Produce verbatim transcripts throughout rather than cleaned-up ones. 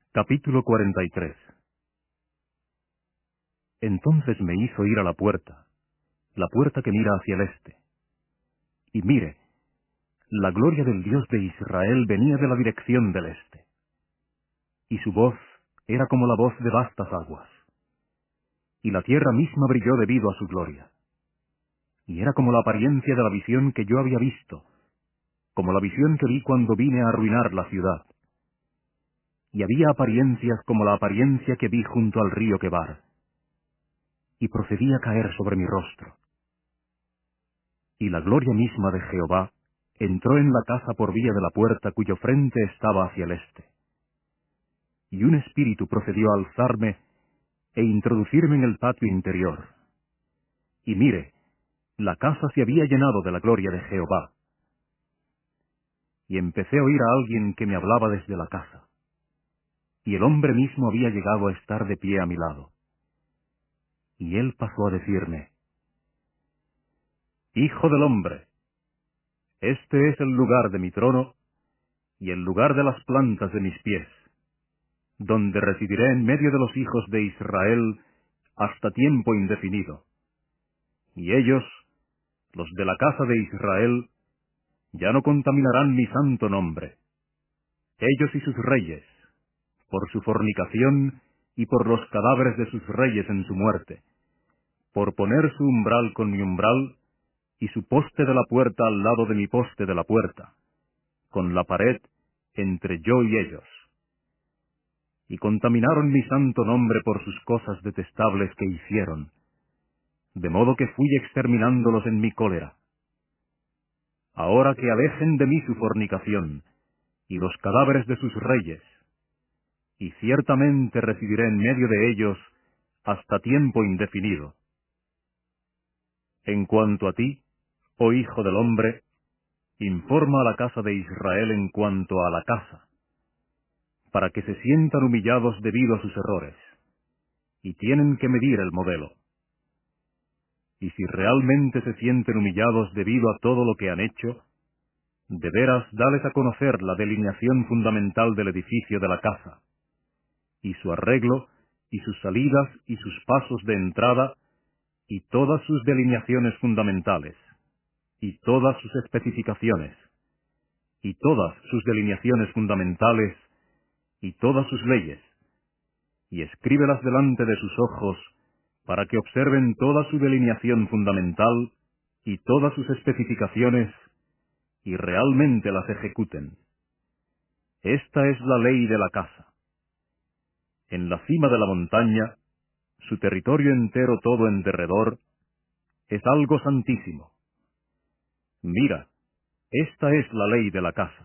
Capítulo cuarenta y tres. Entonces me hizo ir a la puerta, la puerta que mira hacia el este. Y mire, la gloria del Dios de Israel venía de la dirección del este. Y su voz era como la voz de vastas aguas. Y la tierra misma brilló debido a su gloria. Y era como la apariencia de la visión que yo había visto, como la visión que vi cuando vine a arruinar la ciudad. Y había apariencias como la apariencia que vi junto al río Quebar. Y procedía a caer sobre mi rostro. Y la gloria misma de Jehová entró en la casa por vía de la puerta cuyo frente estaba hacia el este. Y un espíritu procedió a alzarme e introducirme en el patio interior. Y mire, la casa se había llenado de la gloria de Jehová. Y empecé a oír a alguien que me hablaba desde la casa. Y el hombre mismo había llegado a estar de pie a mi lado. Y él pasó a decirme: Hijo del hombre, este es el lugar de mi trono y el lugar de las plantas de mis pies, donde residiré en medio de los hijos de Israel hasta tiempo indefinido. Y ellos, los de la casa de Israel, ya no contaminarán mi santo nombre. Ellos y sus reyes, por su fornicación y por los cadáveres de sus reyes en su muerte, por poner su umbral con mi umbral y su poste de la puerta al lado de mi poste de la puerta, con la pared entre yo y ellos. Y contaminaron mi santo nombre por sus cosas detestables que hicieron, de modo que fui exterminándolos en mi cólera. Ahora que alejen de mí su fornicación, y los cadáveres de sus reyes, y ciertamente residiré en medio de ellos hasta tiempo indefinido. En cuanto a ti, oh hijo del hombre, informa a la casa de Israel en cuanto a la casa, para que se sientan humillados debido a sus errores, y tienen que medir el modelo. Y si realmente se sienten humillados debido a todo lo que han hecho, de veras dales a conocer la delineación fundamental del edificio de la casa, y su arreglo, y sus salidas, y sus pasos de entrada, y todas sus delineaciones fundamentales, y todas sus especificaciones, y todas sus delineaciones fundamentales, y todas sus leyes, y escríbelas delante de sus ojos, para que observen toda su delineación fundamental, y todas sus especificaciones, y realmente las ejecuten. Esta es la ley de la casa. En la cima de la montaña, su territorio entero todo en derredor, es algo santísimo. Mira, esta es la ley de la casa.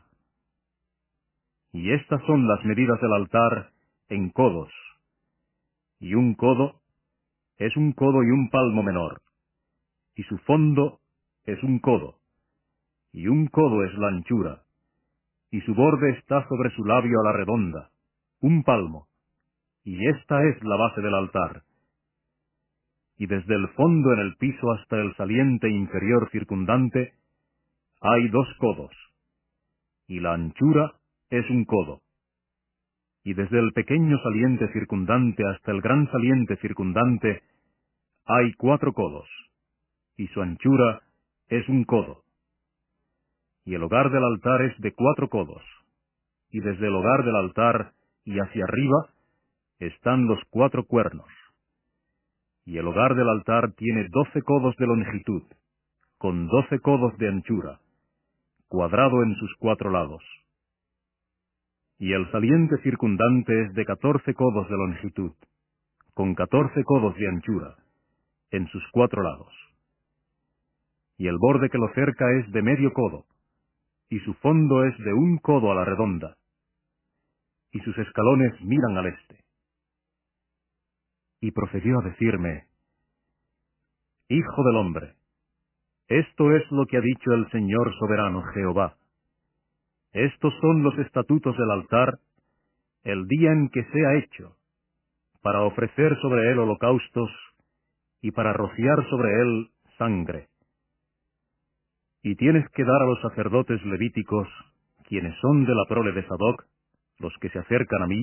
Y estas son las medidas del altar en codos. Y un codo es un codo y un palmo menor, y su fondo es un codo, y un codo es la anchura, y su borde está sobre su labio a la redonda, un palmo, y esta es la base del altar. Y desde el fondo en el piso hasta el saliente inferior circundante hay dos codos, y la anchura es un codo. Y desde el pequeño saliente circundante hasta el gran saliente circundante hay cuatro codos, y su anchura es un codo. Y el hogar del altar es de cuatro codos, y desde el hogar del altar y hacia arriba están los cuatro cuernos. Y el hogar del altar tiene doce codos de longitud, con doce codos de anchura, cuadrado en sus cuatro lados. Y el saliente circundante es de catorce codos de longitud, con catorce codos de anchura, en sus cuatro lados. Y el borde que lo cerca es de medio codo, y su fondo es de un codo a la redonda, y sus escalones miran al este. Y procedió a decirme: Hijo del hombre, esto es lo que ha dicho el Señor soberano Jehová. Estos son los estatutos del altar, el día en que sea hecho, para ofrecer sobre él holocaustos y para rociar sobre él sangre. Y tienes que dar a los sacerdotes levíticos, quienes son de la prole de Sadoc, los que se acercan a mí,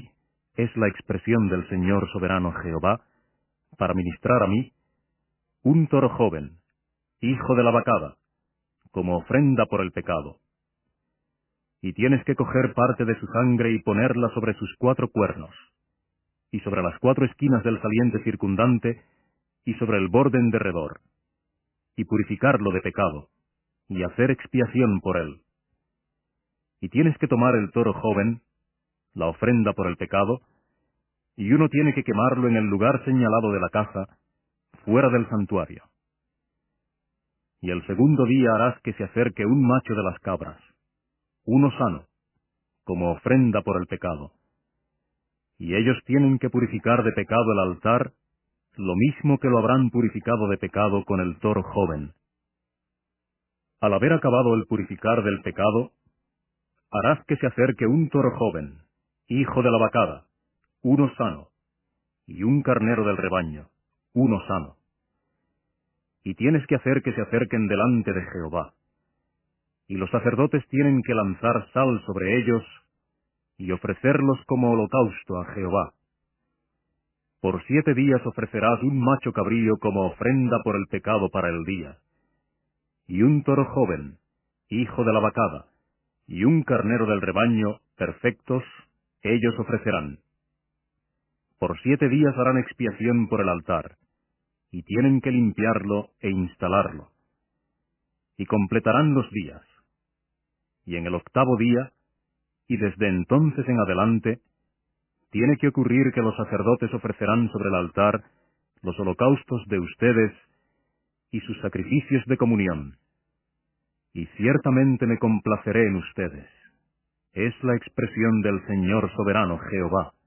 es la expresión del Señor soberano Jehová, para ministrar a mí, un toro joven, hijo de la vacada, como ofrenda por el pecado. Y tienes que coger parte de su sangre y ponerla sobre sus cuatro cuernos, y sobre las cuatro esquinas del saliente circundante, y sobre el borde en derredor, y purificarlo de pecado, y hacer expiación por él. Y tienes que tomar el toro joven, la ofrenda por el pecado, y uno tiene que quemarlo en el lugar señalado de la caza, fuera del santuario. Y el segundo día harás que se acerque un macho de las cabras, uno sano, como ofrenda por el pecado. Y ellos tienen que purificar de pecado el altar, lo mismo que lo habrán purificado de pecado con el toro joven. Al haber acabado el purificar del pecado, harás que se acerque un toro joven, hijo de la vacada, uno sano, y un carnero del rebaño, uno sano. Y tienes que hacer que se acerquen delante de Jehová. Y los sacerdotes tienen que lanzar sal sobre ellos, y ofrecerlos como holocausto a Jehová. Por siete días ofrecerás un macho cabrío como ofrenda por el pecado para el día, y un toro joven, hijo de la vacada, y un carnero del rebaño, perfectos, ellos ofrecerán. Por siete días harán expiación por el altar, y tienen que limpiarlo e instalarlo. Y completarán los días. Y en el octavo día, y desde entonces en adelante, tiene que ocurrir que los sacerdotes ofrecerán sobre el altar los holocaustos de ustedes y sus sacrificios de comunión. Y ciertamente me complaceré en ustedes. Es la expresión del Señor soberano Jehová.